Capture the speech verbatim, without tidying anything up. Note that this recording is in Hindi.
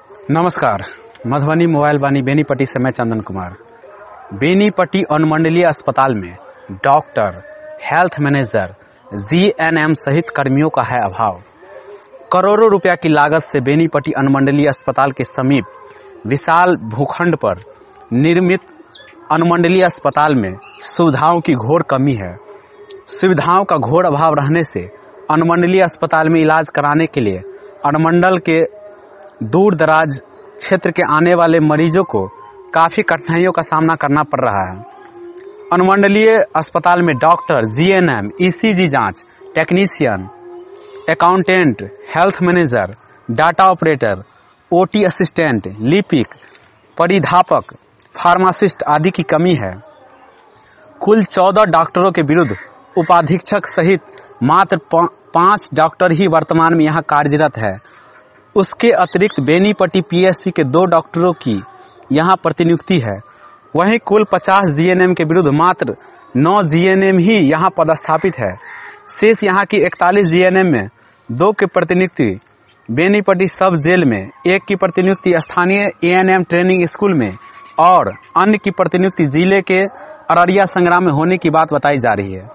नमस्कार। मधुबनी मोबाइल वाणी बेनीपट्टी से मैं चंदन कुमार। बेनीपट्टी अनुमंडलीय अस्पताल में डॉक्टर, हेल्थ मैनेजर, जीएनएम सहित कर्मियों का है अभाव। करोड़ों रुपया की लागत से बेनीपट्टी अनुमंडलीय अस्पताल के समीप विशाल भूखंड पर निर्मित अनुमंडलीय अस्पताल में सुविधाओं की घोर कमी है। सुविधाओं का घोर अभाव रहने से अनुमंडलीय अस्पताल में इलाज कराने के लिए अनुमंडल के दूर दराज क्षेत्र के आने वाले मरीजों को काफी कठिनाइयों का सामना करना पड़ रहा है। अनुमंडलीय अस्पताल में डॉक्टर, जीएनएम, ईसीजी जांच technician, accountant, health manager, data operator, OT assistant, लिपिक, परिधापक, फार्मासिस्ट आदि की कमी है। कुल चौदह डॉक्टरों के विरुद्ध उपाधीक्षक सहित मात्र पांच डॉक्टर ही वर्तमान में यहां कार्यरत है। उसके अतिरिक्त बेनीपट्टी पीएससी के दो डॉक्टरों की यहां प्रतिनियुक्ति है। वहीं कुल पचास जीएनएम के विरुद्ध मात्र नौ जीएनएम ही यहां पदस्थापित है। शेष यहां की इकतालीस जीएनएम में दो की प्रतिनियुक्ति बेनीपट्टी सब जेल में, एक की प्रतिनियुक्ति स्थानीय एएनएम ट्रेनिंग स्कूल में और अन्य की प्रतिनियुक्ति जिले के अररिया संग्राम में होने की बात बताई जा रही है।